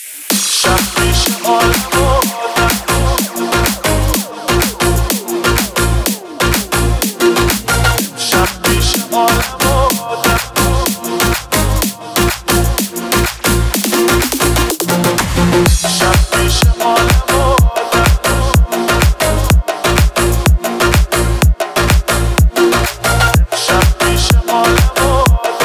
شب پیش آلمان شب پیش آلمان شب پیش آلمان شب پیش آلمان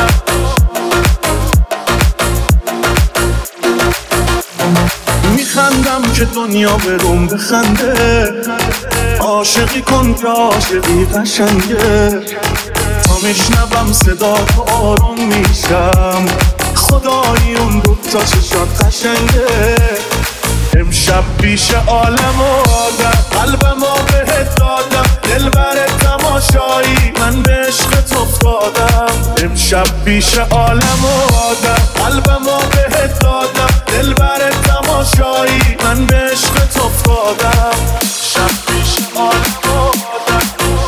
میخندم که دنیا بروم بخنده، عاشقی کن که عاشقی قشنگه، تا میشنوم صدا تو آروم میشم، خدایی اون دوتا چشات قشنگه. امشب پیش عالم و آدم قلبمو بهت دادم، دلبر تماشایی من به عشقت افتادم. امشب پیش عالم و آدم قلبمو بهت دادم، دلبر تماشایی من به عشقت افتادم. شب پیش عالم و آدم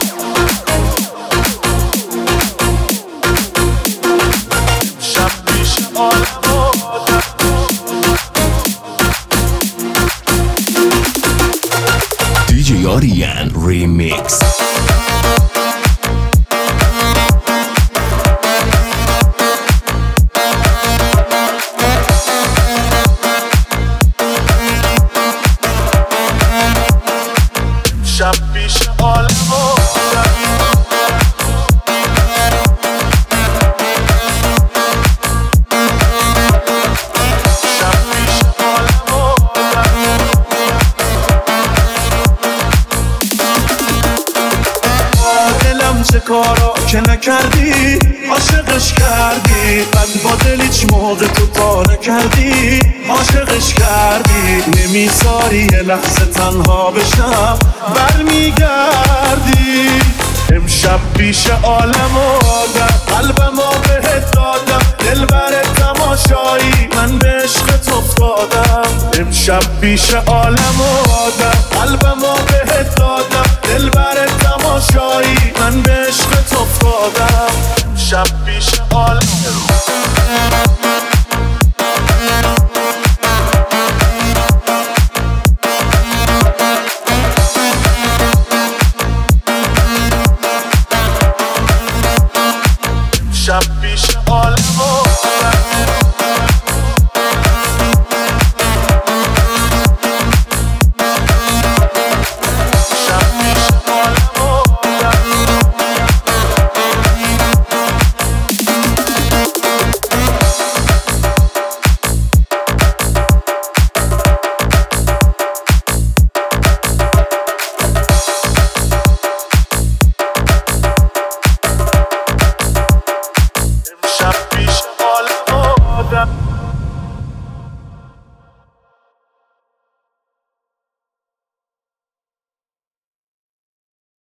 شب پیش عالم و آدم DJ Aryan Remix. شب پیش عالم و آدم شب پیش عالم و آدم دلم چه کارا که نکردی، عاشقش کردی، من با دل هیچ موقع تو پا نکردی، عاشقش کردی، نمیذاری یه لحظه تنها بشم برمیگردی. امشب پیش عالم و آدم قلبمو بهت دادم، دلبر تماشایی من به عشقت افتادم. امشب پیش عالم و آدم قلبمو بهت دادم، دلبر تماشایی من به عشقت افتادم. شب پیش عالم شب پیش عالم و